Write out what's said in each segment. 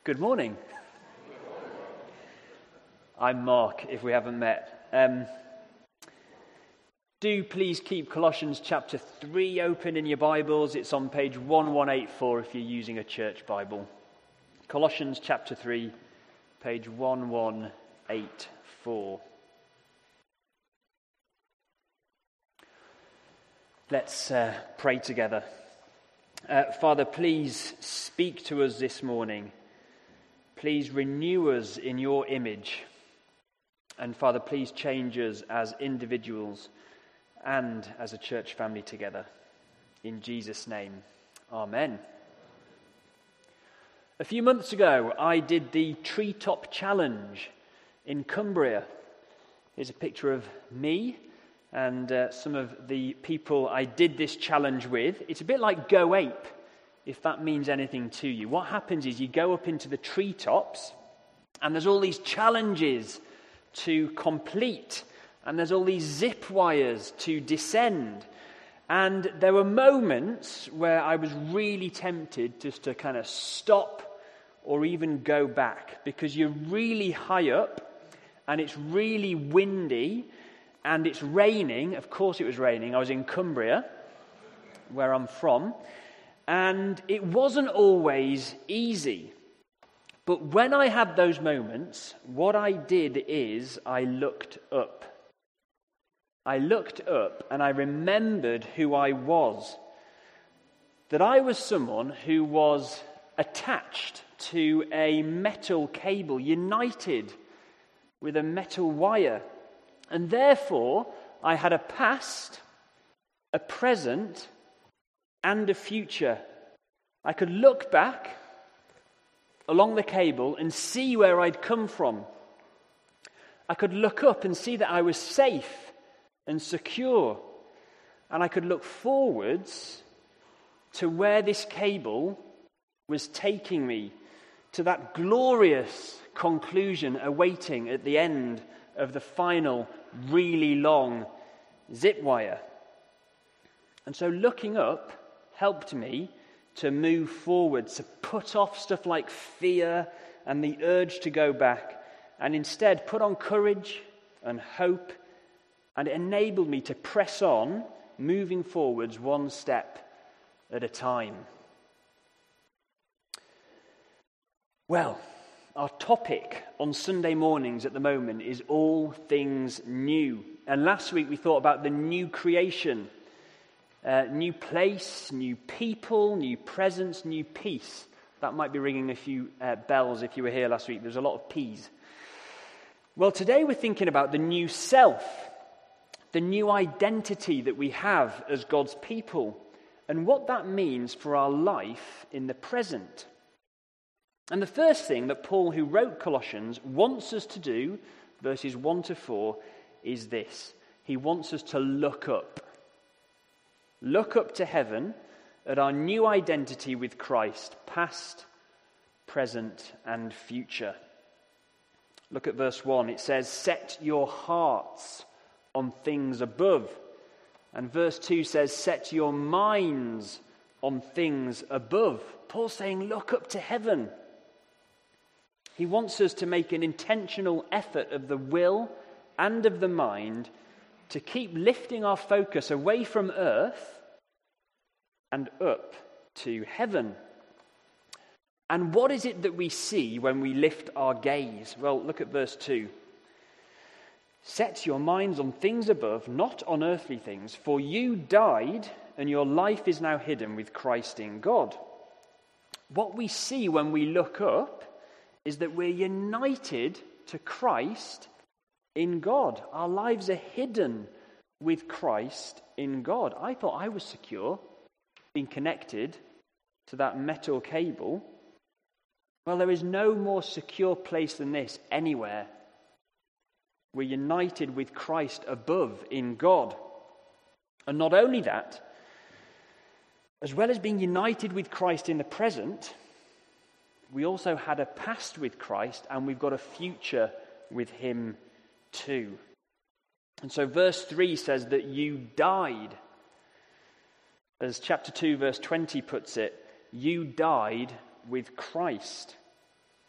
Good morning. I'm Mark, if we haven't met. Do please keep Colossians chapter 3 open in your Bibles. It's on page 1184 if you're using a church Bible. Colossians chapter 3, page 1184. Let's pray together. Father, please speak to us this morning. Please renew us in your image. And Father, please change us as individuals and as a church family together. In Jesus' name, amen. A few months ago, I did the Treetop Challenge in Cumbria. Here's a picture of me and some of the people I did this challenge with. It's a bit like Go Ape, if that means anything to you. What happens is you go up into the treetops and there's all these challenges to complete and there's all these zip wires to descend. And there were moments where I was really tempted just to kind of stop or even go back, because you're really high up and it's really windy and it's raining. Of course it was raining. I was in Cumbria, where I'm from. And it wasn't always easy. But when I had those moments, what I did is I looked up. I looked up and I remembered who I was. That I was someone who was attached to a metal cable, united with a metal wire. And therefore, I had a past, a present, and a future. I could look back along the cable and see where I'd come from. I could look up and see that I was safe and secure. And I could look forwards to where this cable was taking me, to that glorious conclusion awaiting at the end of the final, really long zip wire. And so looking up helped me to move forward, to put off stuff like fear and the urge to go back, and instead put on courage and hope, and it enabled me to press on, moving forwards one step at a time. Well, our topic on Sunday mornings at the moment is all things new. And last week we thought about the new creation. New place, new people, new presence, new peace. That might be ringing a few bells if you were here last week. There's a lot of P's. Well, today we're thinking about the new self, the new identity that we have as God's people, and what that means for our life in the present. And the first thing that Paul, who wrote Colossians, wants us to do, verses 1 to 4, is this. He wants us to look up. Look up to heaven at our new identity with Christ, past, present, and future. Look at verse 1. It says, set your hearts on things above. And verse 2 says, set your minds on things above. Paul's saying, look up to heaven. He wants us to make an intentional effort of the will and of the mind to keep lifting our focus away from earth and up to heaven. And what is it that we see when we lift our gaze? Well, look at verse 2. Set your minds on things above, not on earthly things, for you died, and your life is now hidden with Christ in God. What we see when we look up is that we're united to Christ in God. Our lives are hidden with Christ in God. I thought I was secure, being connected to that metal cable. Well, there is no more secure place than this anywhere. We're united with Christ above in God. And not only that, as well as being united with Christ in the present, we also had a past with Christ, and we've got a future with him too. And so verse 3 says that you died. As chapter 2 verse 20 puts it, you died with Christ.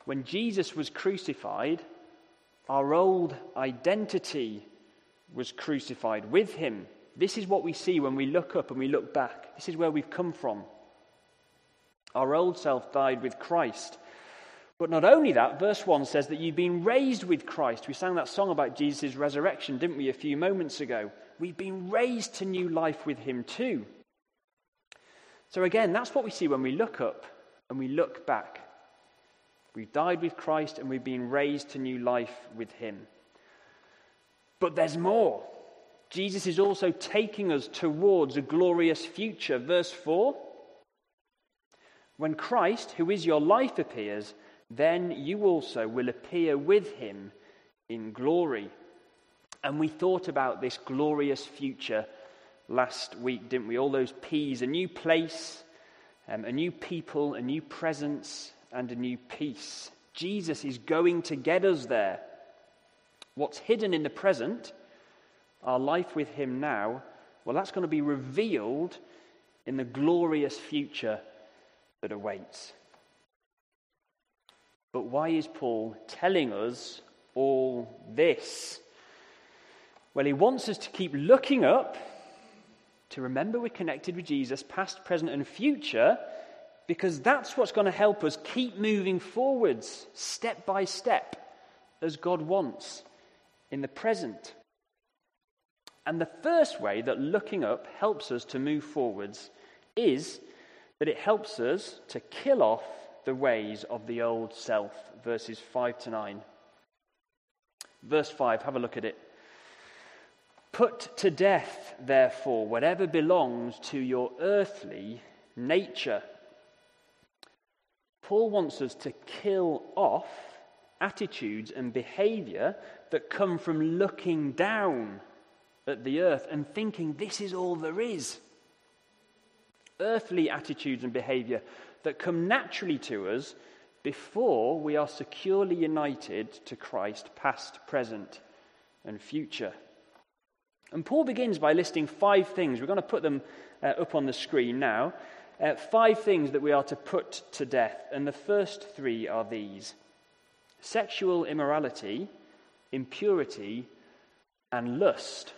When Jesus was crucified, our old identity was crucified with him. This is what we see when we look up and we look back. This is where we've come from. Our old self died with Christ. But not only that, verse 1 says that you've been raised with Christ. We sang that song about Jesus' resurrection, didn't we, a few moments ago? We've been raised to new life with him too. So again, that's what we see when we look up and we look back. We've died with Christ and we've been raised to new life with him. But there's more. Jesus is also taking us towards a glorious future. Verse 4, when Christ, who is your life, appears, then you also will appear with him in glory. And we thought about this glorious future last week, didn't we? All those P's, a new place, a new people, a new presence, and a new peace. Jesus is going to get us there. What's hidden in the present, our life with him now, well, that's going to be revealed in the glorious future that awaits. But why is Paul telling us all this? Well, he wants us to keep looking up, to remember we're connected with Jesus, past, present, and future, because that's what's going to help us keep moving forwards, step by step, as God wants in the present. And the first way that looking up helps us to move forwards is that it helps us to kill off the ways of the old self, verses 5 to 9. Verse 5, have a look at it. Put to death, therefore, whatever belongs to your earthly nature. Paul wants us to kill off attitudes and behavior that come from looking down at the earth and thinking this is all there is. Earthly attitudes and behavior that come naturally to us before we are securely united to Christ, past, present, and future. And Paul begins by listing 5 things. We're going to put them up on the screen now. 5 things that we are to put to death. And the first 3 are these: sexual immorality, impurity, and lust.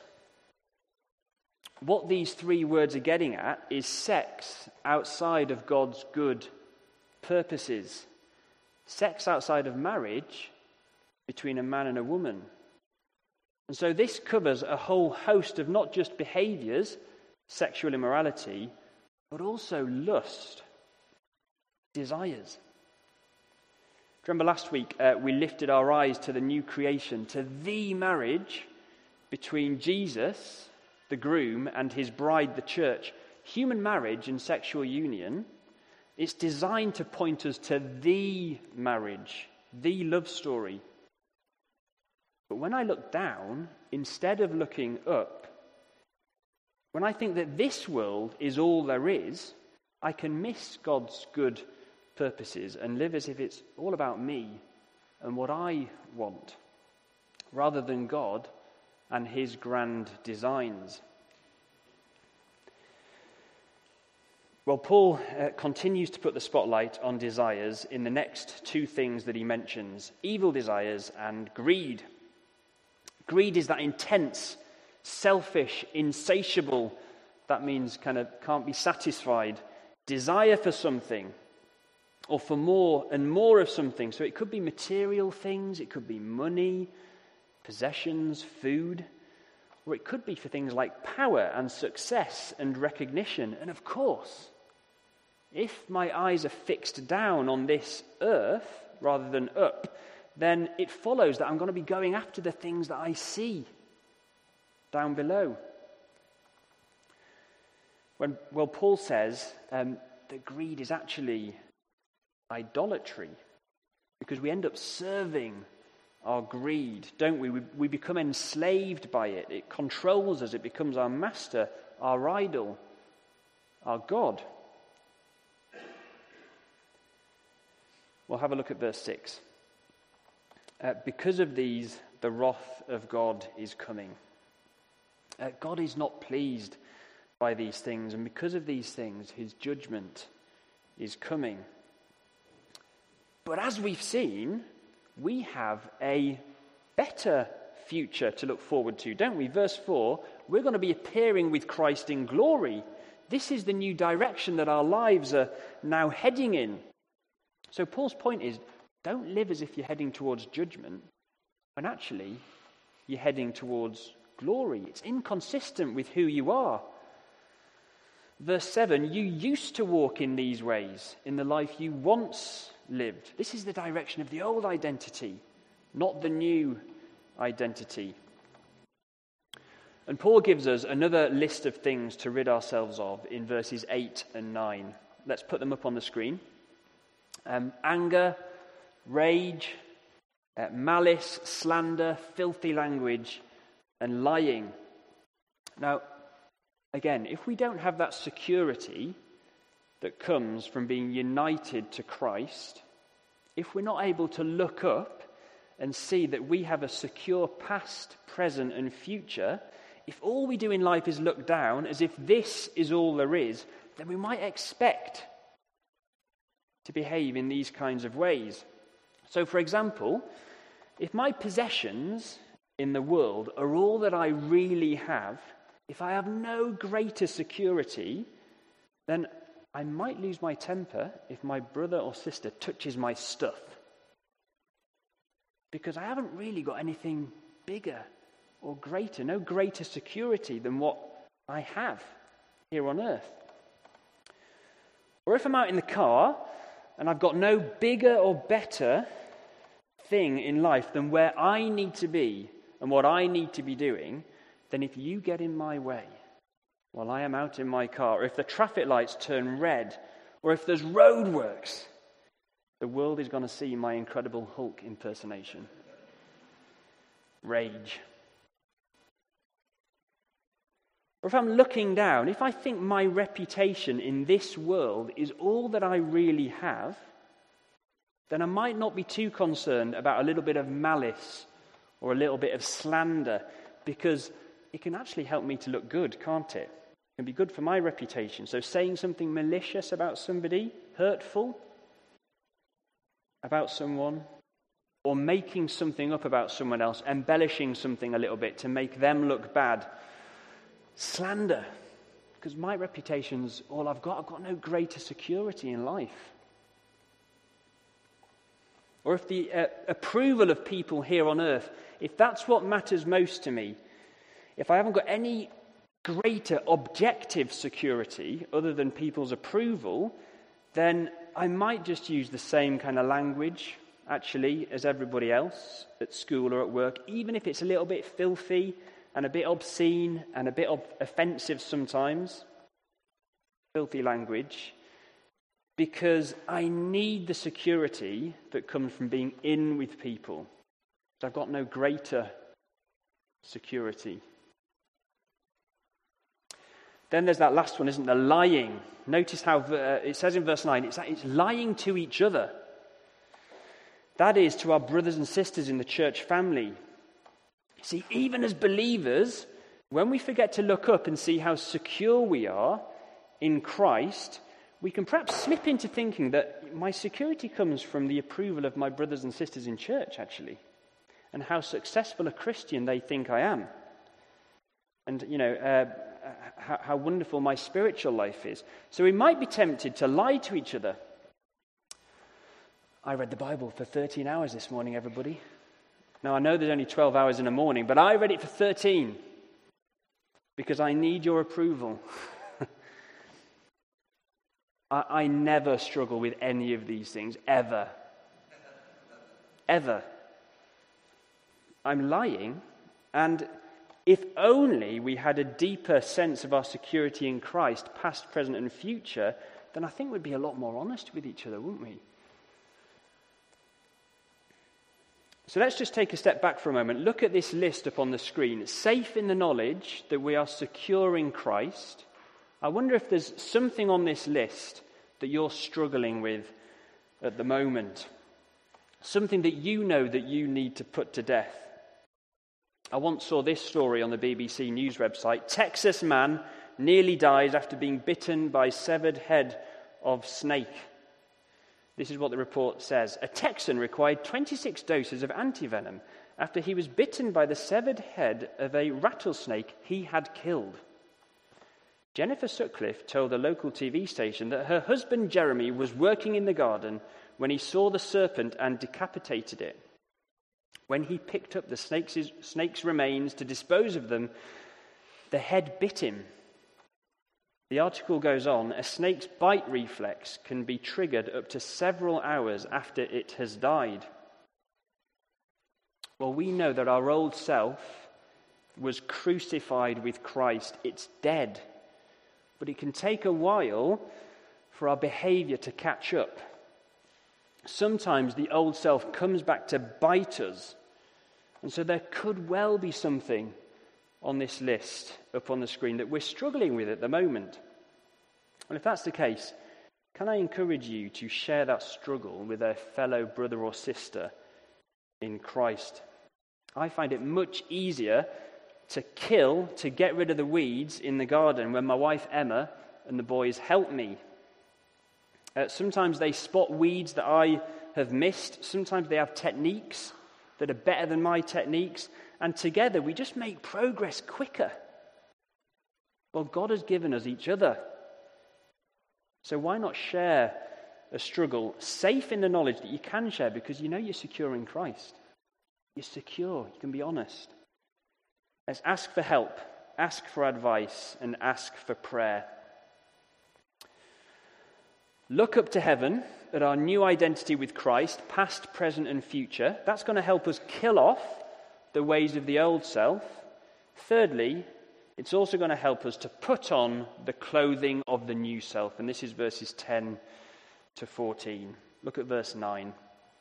What these 3 words are getting at is sex outside of God's good purposes. Sex outside of marriage between a man and a woman. And so this covers a whole host of not just behaviors, sexual immorality, but also lust, desires. Remember last week we lifted our eyes to the new creation, to the marriage between Jesus, the groom, and his bride, the church. Human marriage and sexual union, it's designed to point us to the marriage, the love story. But when I look down, instead of looking up, when I think that this world is all there is, I can miss God's good purposes and live as if it's all about me and what I want, rather than God and his grand designs. Well, Paul continues to put the spotlight on desires in the next 2 things that he mentions: evil desires and greed. Greed is that intense, selfish, insatiable, that means kind of can't be satisfied, desire for something, or for more and more of something. So it could be material things, it could be money, possessions, food, or it could be for things like power and success and recognition. And of course, if my eyes are fixed down on this earth rather than up, then it follows that I'm going to be going after the things that I see down below. Paul says that greed is actually idolatry, because we end up serving our greed, don't we? We become enslaved by it. It controls us. It becomes our master, our idol, our God. We'll have a look at verse 6. Because of these, the wrath of God is coming. God is not pleased by these things, and because of these things, his judgment is coming. But as we've seen, we have a better future to look forward to, don't we? Verse 4, we're going to be appearing with Christ in glory. This is the new direction that our lives are now heading in. So Paul's point is, don't live as if you're heading towards judgment, when actually you're heading towards glory. It's inconsistent with who you are. Verse 7, you used to walk in these ways in the life you once lived. This is the direction of the old identity, not the new identity. And Paul gives us another list of things to rid ourselves of in verses 8 and 9. Let's put them up on the screen. Anger, rage, malice, slander, filthy language, and lying. Now, again, if we don't have that security that comes from being united to Christ, if we're not able to look up and see that we have a secure past, present, and future, if all we do in life is look down as if this is all there is, then we might expect to behave in these kinds of ways. So, for example, if my possessions in the world are all that I really have, if I have no greater security, then I might lose my temper if my brother or sister touches my stuff. Because I haven't really got anything bigger or greater, no greater security than what I have here on earth. Or if I'm out in the car and I've got no bigger or better thing in life than where I need to be and what I need to be doing, then if you get in my way while I am out in my car, or if the traffic lights turn red, or if there's roadworks, the world is going to see my Incredible Hulk impersonation. Rage. Or if I'm looking down, if I think my reputation in this world is all that I really have, then I might not be too concerned about a little bit of malice or a little bit of slander, because it can actually help me to look good, can't it? It can be good for my reputation. So saying something malicious about somebody, hurtful about someone, or making something up about someone else, embellishing something a little bit to make them look bad. Slander, because my reputation's all I've got. I've got no greater security in life. Or if the approval of people here on earth, if that's what matters most to me, if I haven't got any greater objective security other than people's approval, then I might just use the same kind of language, actually, as everybody else at school or at work, even if it's a little bit filthy and a bit obscene and a bit offensive sometimes, filthy language, because I need the security that comes from being in with people. So I've got no greater security. Then there's that last one, isn't there? Lying. Notice how it says in verse 9, it's lying to each other. That is, to our brothers and sisters in the church family. See, even as believers, when we forget to look up and see how secure we are in Christ, we can perhaps slip into thinking that my security comes from the approval of my brothers and sisters in church, actually, and how successful a Christian they think I am. And, how wonderful my spiritual life is. So we might be tempted to lie to each other. I read the Bible for 13 hours this morning, everybody. Now, I know there's only 12 hours in a morning, but I read it for 13 because I need your approval. I never struggle with any of these things, ever. Ever. I'm lying, and if only we had a deeper sense of our security in Christ, past, present, and future, then I think we'd be a lot more honest with each other, wouldn't we? So let's just take a step back for a moment. Look at this list up on the screen. Safe in the knowledge that we are secure in Christ. I wonder if there's something on this list that you're struggling with at the moment. Something that you know that you need to put to death. I once saw this story on the BBC News website. Texas man nearly dies after being bitten by severed head of snake. This is what the report says. A Texan required 26 doses of antivenom after he was bitten by the severed head of a rattlesnake he had killed. Jennifer Sutcliffe told a local TV station that her husband Jeremy was working in the garden when he saw the serpent and decapitated it. When he picked up the snake's remains to dispose of them, the head bit him. The article goes on, a snake's bite reflex can be triggered up to several hours after it has died. Well, we know that our old self was crucified with Christ. It's dead. But it can take a while for our behavior to catch up. Sometimes the old self comes back to bite us. And so there could well be something on this list up on the screen that we're struggling with at the moment. And if that's the case, can I encourage you to share that struggle with a fellow brother or sister in Christ? I find it much easier to get rid of the weeds in the garden when my wife Emma and the boys help me. Sometimes they spot weeds that I have missed. Sometimes they have techniques that are better than my techniques. And together we just make progress quicker. Well, God has given us each other. So why not share a struggle safe in the knowledge that you can share because you know you're secure in Christ. You're secure. You can be honest. Let's ask for help, ask for advice, and ask for prayer. Look up to heaven at our new identity with Christ, past, present, and future. That's going to help us kill off the ways of the old self. Thirdly, it's also going to help us to put on the clothing of the new self. And this is verses 10 to 14. Look at verse 9.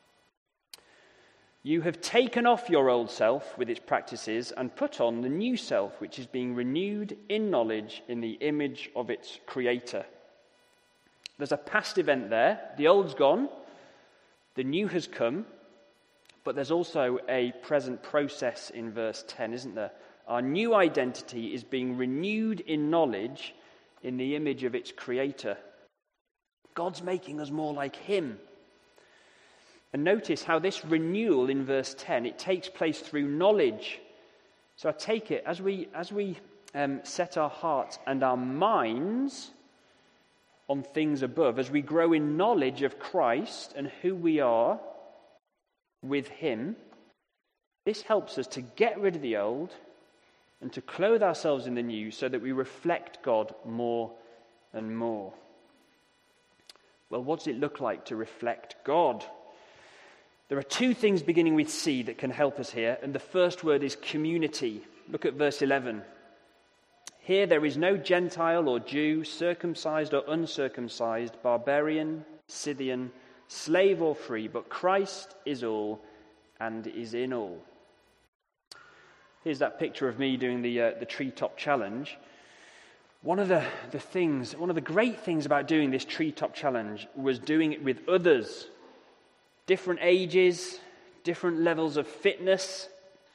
You have taken off your old self with its practices and put on the new self, which is being renewed in knowledge in the image of its creator. There's a past event there. The old's gone. The new has come. But there's also a present process in verse 10, isn't there? Our new identity is being renewed in knowledge in the image of its creator. God's making us more like him. And notice how this renewal in verse 10, it takes place through knowledge. So I take it, as we set our hearts and our minds on things above, as we grow in knowledge of Christ and who we are with him, this helps us to get rid of the old and to clothe ourselves in the new so that we reflect God more and more. Well, what does it look like to reflect God? There are two things beginning with C that can help us here, and the first word is community. Look at verse 11. Here there is no Gentile or Jew, circumcised or uncircumcised, barbarian, Scythian, slave or free, but Christ is all and is in all. Here's that picture of me doing the treetop challenge. One of the great things about doing this treetop challenge was doing it with others. Different ages, different levels of fitness.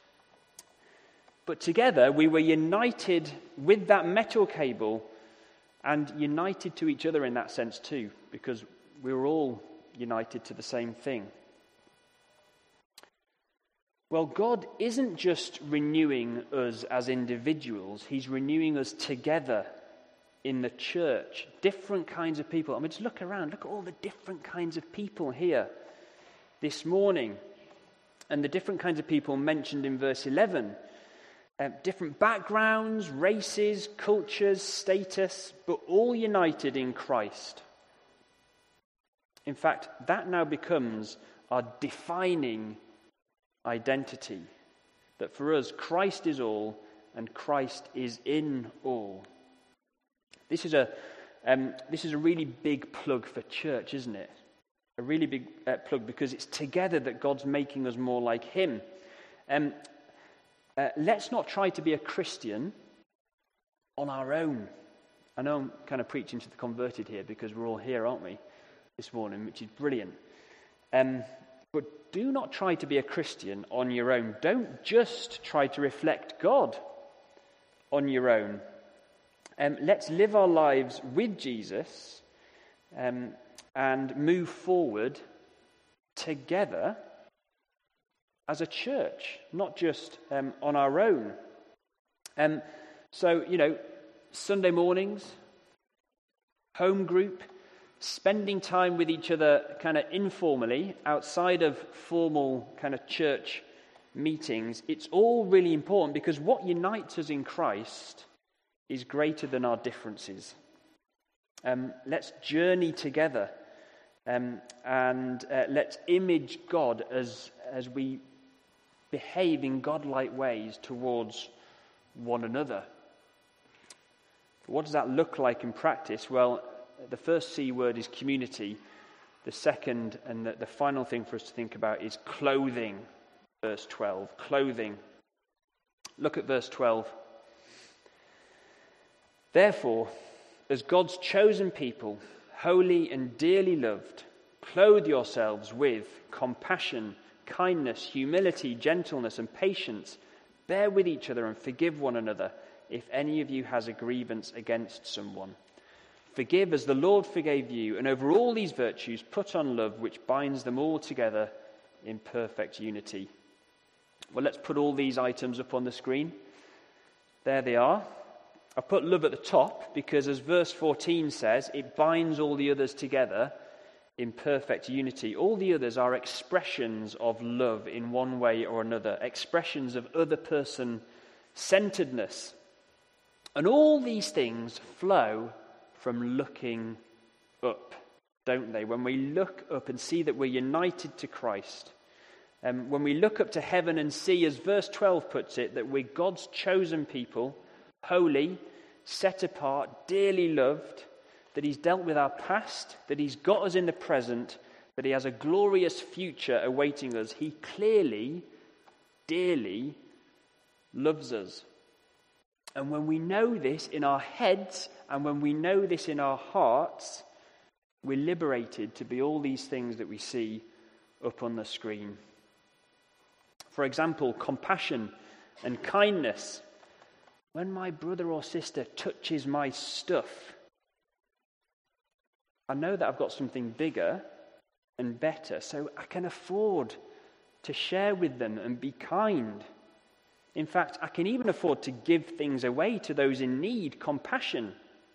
But together we were united with that metal cable and united to each other in that sense too, because we were all united to the same thing. Well, God isn't just renewing us as individuals, he's renewing us together in the church. Different kinds of people. I mean, just look around, look at all the different kinds of people here this morning, and the different kinds of people mentioned in verse 11. Different backgrounds, races, cultures, status, but all united in Christ. In fact, that now becomes our defining identity. That for us, Christ is all and Christ is in all. This is a really big plug for church, isn't it? A really big plug, because it's together that God's making us more like him. Let's not try to be a Christian on our own. I know I'm kind of preaching to the converted here because we're all here, aren't we, this morning, which is brilliant. But do not try to be a Christian on your own. Don't just try to reflect God on your own. Let's live our lives with Jesus and move forward together as a church, not just on our own. So, Sunday mornings, home group, spending time with each other kind of informally, outside of formal kind of church meetings, it's all really important because what unites us in Christ is greater than our differences. Let's journey together and let's image God as we behave in God-like ways towards one another. What does that look like in practice? Well, the first C word is community. The second and the final thing for us to think about is clothing. Verse 12, clothing. Look at verse 12. Therefore, as God's chosen people, holy and dearly loved, clothe yourselves with compassion, kindness, humility, gentleness, and patience. Bear with each other and forgive one another if any of you has a grievance against someone. Forgive as the Lord forgave you, and over all these virtues put on love, which binds them all together in perfect unity. Well, let's put all these items up on the screen. There they are. I put love at the top because, as verse 14 says, it binds all the others together in perfect unity. All the others are expressions of love in one way or another, expressions of other person centeredness. And all these things flow from looking up, don't they? When we look up and see that we're united to Christ, when we look up to heaven and see, as verse 12 puts it, that we're God's chosen people, holy, set apart, dearly loved, that he's dealt with our past, that he's got us in the present, that he has a glorious future awaiting us. He clearly, dearly loves us. And when we know this in our heads and when we know this in our hearts, we're liberated to be all these things that we see up on the screen. For example, compassion and kindness. When my brother or sister touches my stuff, I know that I've got something bigger and better, so I can afford to share with them and be kind. In fact, I can even afford to give things away to those in need, compassion.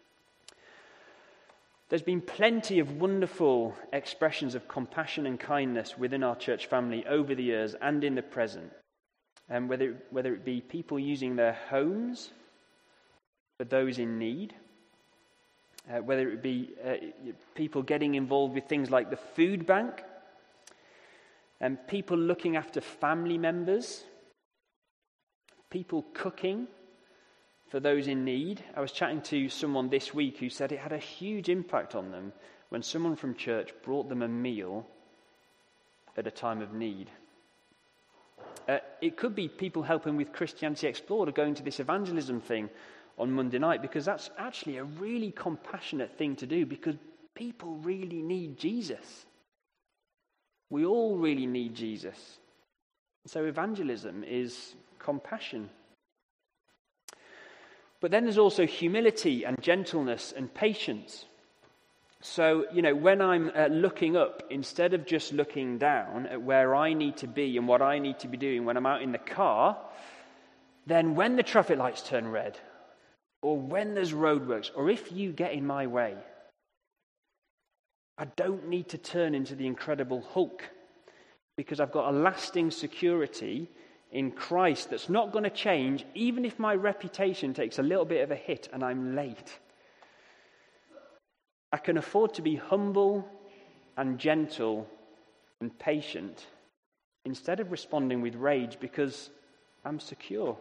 There's been plenty of wonderful expressions of compassion and kindness within our church family over the years and in the present. And whether it be people using their homes for those in need, whether it be people getting involved with things like the food bank, and people looking after family members, people cooking for those in need. I was chatting to someone this week who said it had a huge impact on them when someone from church brought them a meal at a time of need. It could be people helping with Christianity Explored or going to this evangelism thing on Monday night, because that's actually a really compassionate thing to do, because people really need Jesus. We all really need Jesus. So evangelism is compassion. But then there's also humility and gentleness and patience. So, when I'm looking up, instead of just looking down at where I need to be and what I need to be doing when I'm out in the car, then when the traffic lights turn red, or when there's roadworks, or if you get in my way, I don't need to turn into the Incredible Hulk, because I've got a lasting security in Christ that's not going to change, even if my reputation takes a little bit of a hit and I'm late. I can afford to be humble and gentle and patient instead of responding with rage, because I'm secure.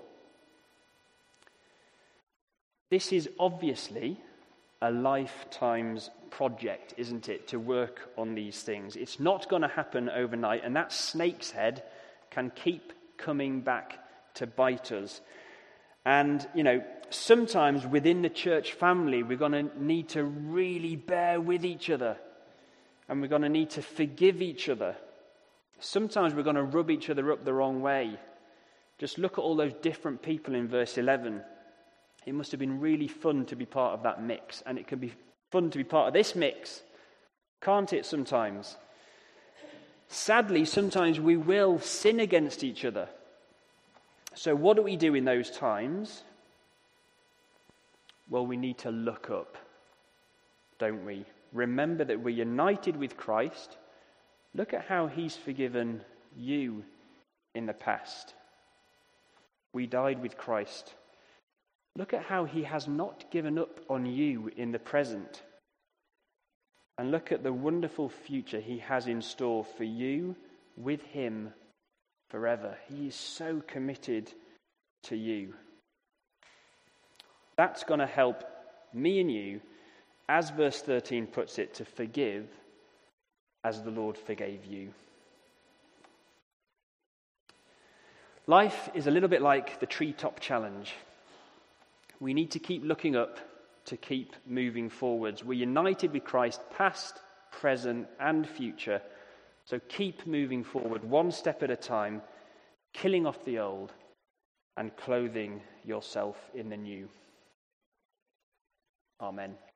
This is obviously a lifetime's project, isn't it, to work on these things? It's not going to happen overnight, and that snake's head can keep coming back to bite us. And, sometimes within the church family, we're going to need to really bear with each other, and we're going to need to forgive each other. Sometimes we're going to rub each other up the wrong way. Just look at all those different people in verse 11. It must have been really fun to be part of that mix, and it can be fun to be part of this mix can't it sometimes? Sadly, sometimes we will sin against each other. So what do we do in those times? Well, we need to look up, don't we? Remember that we're united with Christ. Look at how he's forgiven you in the past. We died with Christ. Look at how he has not given up on you in the present. And look at the wonderful future he has in store for you with him forever. He is so committed to you. That's going to help me and you, as verse 13 puts it, to forgive as the Lord forgave you. Life is a little bit like the treetop challenge. We need to keep looking up to keep moving forwards. We're united with Christ, past, present, and future. So keep moving forward, one step at a time, killing off the old and clothing yourself in the new. Amen.